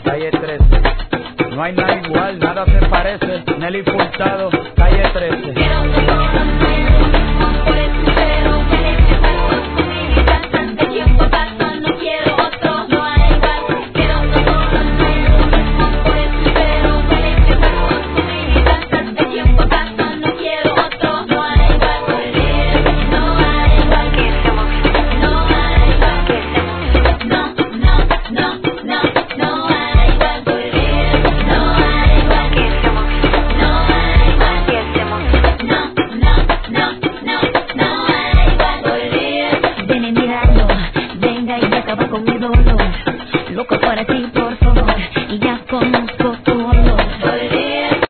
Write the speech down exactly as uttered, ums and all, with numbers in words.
calle trece. No hay nada igual, nada se parece. Nelly Furtado, calle trece.